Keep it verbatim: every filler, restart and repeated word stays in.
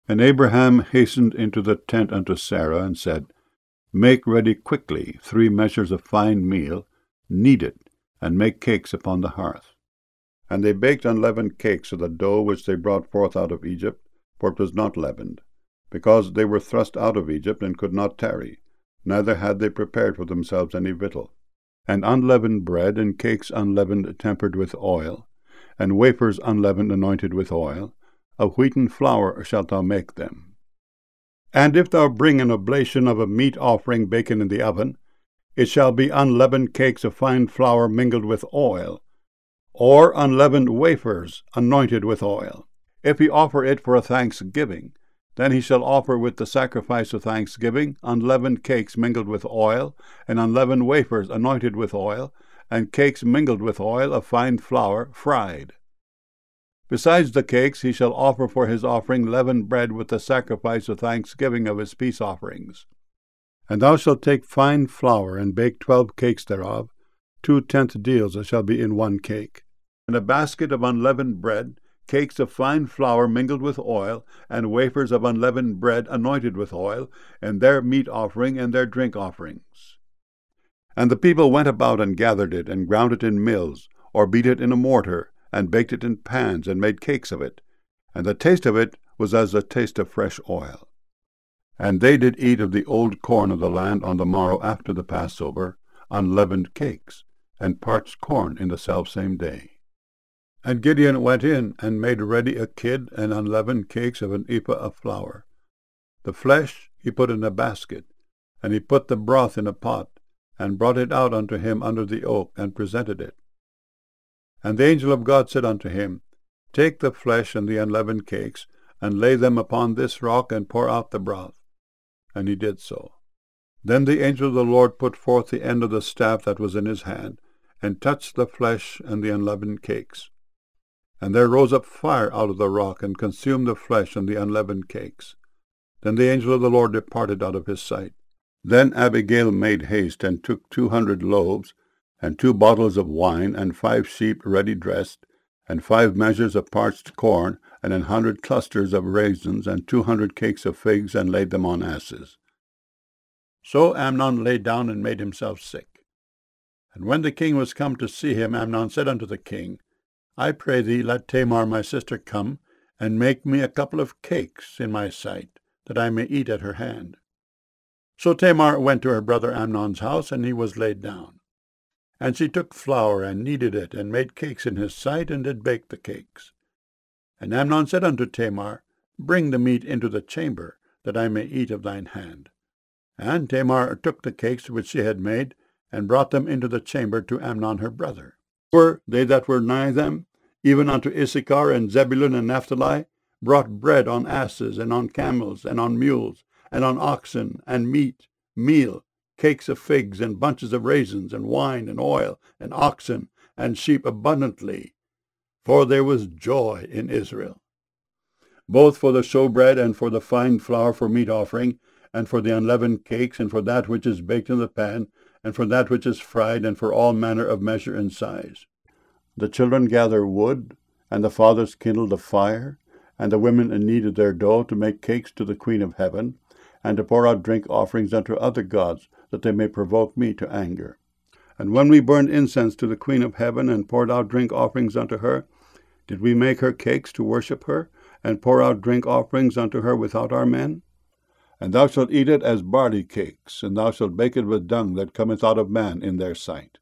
And Abraham hastened into the tent unto Sarah, and said, Make ready quickly three measures of fine meal, knead it, and make cakes upon the hearth. And they baked unleavened cakes of the dough which they brought forth out of Egypt, for it was not leavened, because they were thrust out of Egypt, and could not tarry, neither had they prepared for themselves any victual. And unleavened bread, and cakes unleavened tempered with oil, and wafers unleavened anointed with oil, of wheaten flour shalt thou make them. And if thou bring an oblation of a meat offering baken in the oven, it shall be unleavened cakes of fine flour mingled with oil, or unleavened wafers anointed with oil. If he offer it for a thanksgiving, then he shall offer with the sacrifice of thanksgiving unleavened cakes mingled with oil, and unleavened wafers anointed with oil, and cakes mingled with oil of fine flour fried. Besides the cakes he shall offer for his offering leavened bread with the sacrifice of thanksgiving of his peace offerings. And thou shalt take fine flour, and bake twelve cakes thereof, two tenth deals that shall be in one cake, and a basket of unleavened bread, cakes of fine flour mingled with oil, and wafers of unleavened bread anointed with oil, and their meat offering and their drink offerings. And the people went about and gathered it, and ground it in mills, or beat it in a mortar, and baked it in pans, and made cakes of it. And the taste of it was as the taste of fresh oil. And they did eat of the old corn of the land on the morrow after the Passover, unleavened cakes, and parched corn in the selfsame day. And Gideon went in, and made ready a kid and unleavened cakes of an ephah of flour. The flesh he put in a basket, and he put the broth in a pot, and brought it out unto him under the oak, and presented it. And the angel of God said unto him, Take the flesh and the unleavened cakes, and lay them upon this rock, and pour out the broth. And he did so. Then the angel of the Lord put forth the end of the staff that was in his hand, and touched the flesh and the unleavened cakes. And there rose up fire out of the rock, and consumed the flesh and the unleavened cakes. Then the angel of the Lord departed out of his sight. Then Abigail made haste, and took two hundred loaves, and two bottles of wine, and five sheep ready dressed, and five measures of parched corn, and an hundred clusters of raisins, and two hundred cakes of figs, and laid them on asses. So Amnon lay down and made himself sick. And when the king was come to see him, Amnon said unto the king, I pray thee, let Tamar my sister come, and make me a couple of cakes in my sight, that I may eat at her hand. So Tamar went to her brother Amnon's house, and he was laid down. And she took flour, and kneaded it, and made cakes in his sight, and did bake the cakes. And Amnon said unto Tamar, Bring the meat into the chamber, that I may eat of thine hand. And Tamar took the cakes which she had made, and brought them into the chamber to Amnon her brother. For they that were nigh them, even unto Issachar and Zebulun and Naphtali, brought bread on asses, and on camels, and on mules, and on oxen, and meat, meal, cakes of figs, and bunches of raisins, and wine, and oil, and oxen, and sheep abundantly. For there was joy in Israel, both for the showbread, and for the fine flour for meat offering, and for the unleavened cakes, and for that which is baked in the pan, and for that which is fried, and for all manner of measure and size. The children gather wood, and the fathers kindled a fire, and the women kneaded their dough to make cakes to the Queen of Heaven, and to pour out drink offerings unto other gods, that they may provoke me to anger. And when we burned incense to the Queen of Heaven, and poured out drink offerings unto her, did we make her cakes to worship her, and pour out drink offerings unto her without our men? And thou shalt eat it as barley cakes, and thou shalt bake it with dung that cometh out of man in their sight.